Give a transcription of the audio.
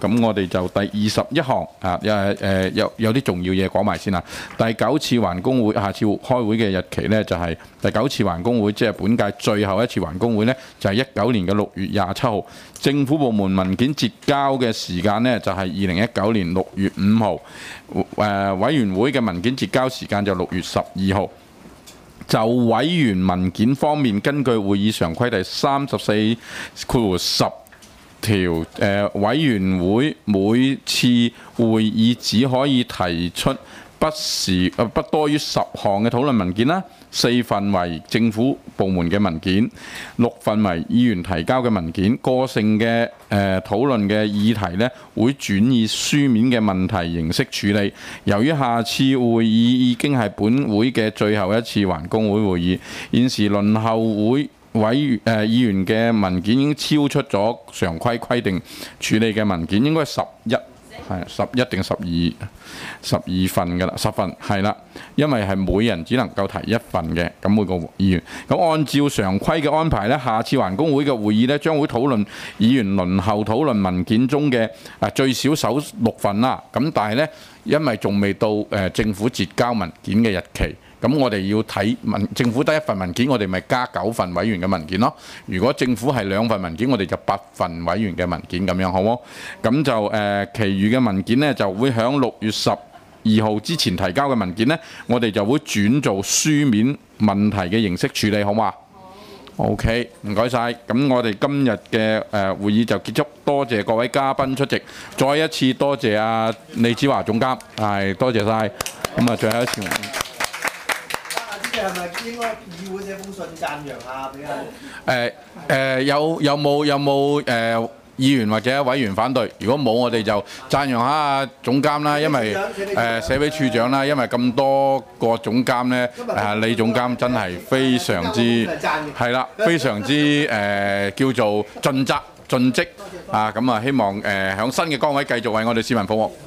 咁我哋就第21項啊，有啲重要嘢講埋先啦。第9次環工會下次開會嘅日期呢，就係第9次環工會，即係本屆最後一次環工會呢，就係19年嘅6月27號。政府部門文件截交嘅時間呢，就係2019年6月5號。委員會嘅文件截交時間就6月12號。就委員文件方面，根據會議常規第34(10)條，委員會每次會議只可以提出不多於10項嘅討論文件啦，4份為政府部門嘅文件，6份為議員提交嘅文件。個性嘅討論嘅議題呢，會轉以書面嘅問題形式處理。由於下次會議已經係本會嘅最後一次環工會會議，現時輪候會議員嘅文件已經超出咗常規規定處理嘅文件，應該係11定12份㗎啦，10份係啦，因為係每人只能夠提1份嘅，咁每個議員。咁按照常規嘅安排呢，下次環工會嘅會議呢，將會討論議員輪候討論文件中嘅最少首6份啦。咁但係呢，因為仲未到政府截交文件嘅日期。咁我哋要睇政府得1份文件，我哋咪加9份委員嘅文件咯。如果政府係2份文件，我哋就8份委員嘅文件咁樣，好冇？咁就其餘嘅文件呢，就會喺6月12號之前提交嘅文件呢，我哋就會轉做書面問題嘅形式處理，好嘛？OK， 唔該晒。咁我哋今日嘅會議就結束，多謝各位嘉賓出席，再一次多謝李子華總監，係多謝晒。咁啊，最後一次。 係咪應該議會寫封信讚揚下俾有冇議員或者委員反對？如果冇，我哋就讚揚下總監啦，因為寫俾處長啦，因為咁多個總監呢，李總監真係非常之係啦，非常之叫做盡責盡職啊！咁啊，希望響新嘅崗位繼續為我哋市民服務。